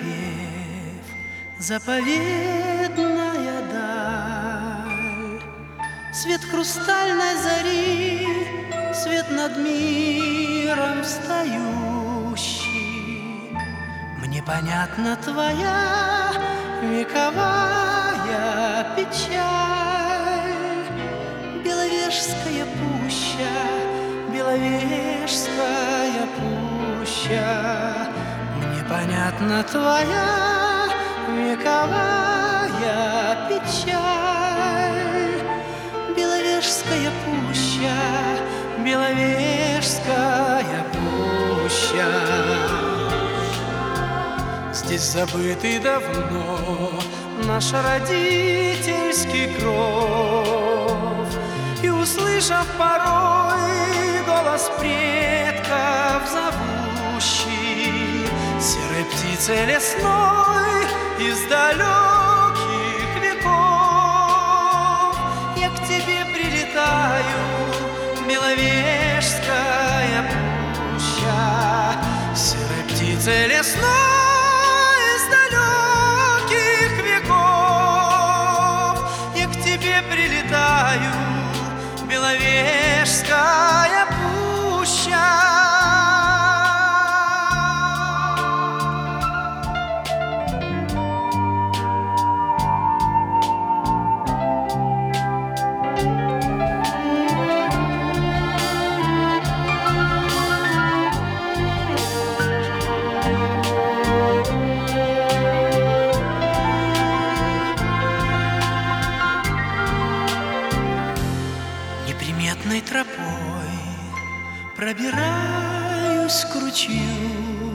напев, заповедная даль, свет хрустальной зари, свет над миром встающий. Мне понятна твоя вековая печаль. Беловежская пуща, Беловежская пуща. Мне понятна твоя вековая печаль. Беловежская пуща, Беловежская пуща. Здесь забытый давно наш родительский кров, и, услышав порой голос предков зовущий, серой птицей лесной из далеких веков, я к тебе прилетаю, Беловежская пуща, серой птицей лесной из далеких веков, я к тебе прилетаю, Беловежская пуща. Неприметной тропой пробираюсь к ручью,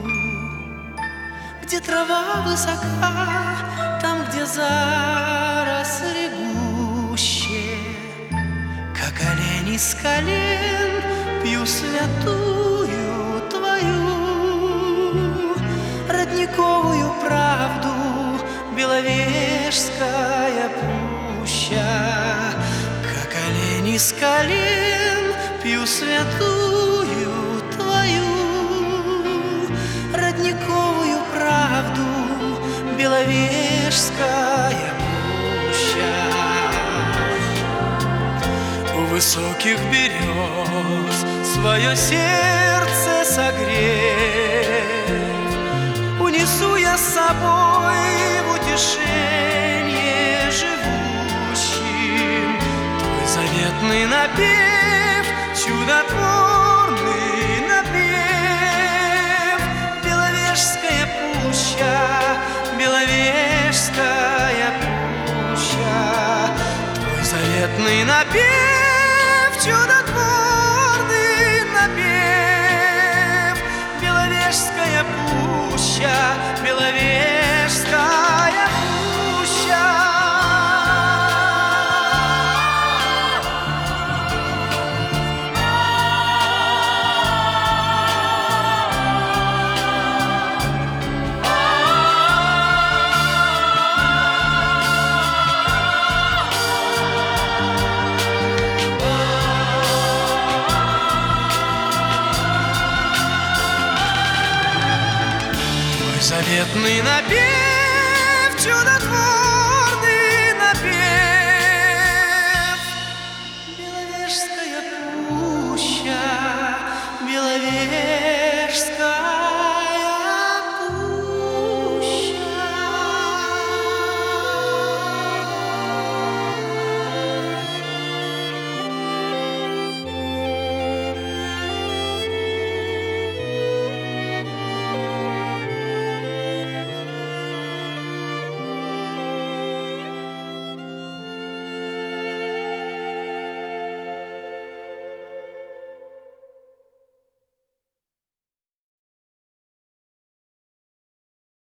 где трава высока, там, где заросли гуще. Как олень из колен пью святую твою родниковую правду, Беловежская пуща. Как олень из колен пью святую твою родниковую правду, Беловежская пуща. У высоких берез свое сердце согрев, унесу я с собой в утешение живущим твой заветный напев, чудотворный напев. Беловежская пуща, Беловежская пуща, твой заветный напев, чудотворный напев. Беловежская пуща, Беловежская пуща. Заветный напев, чудотворный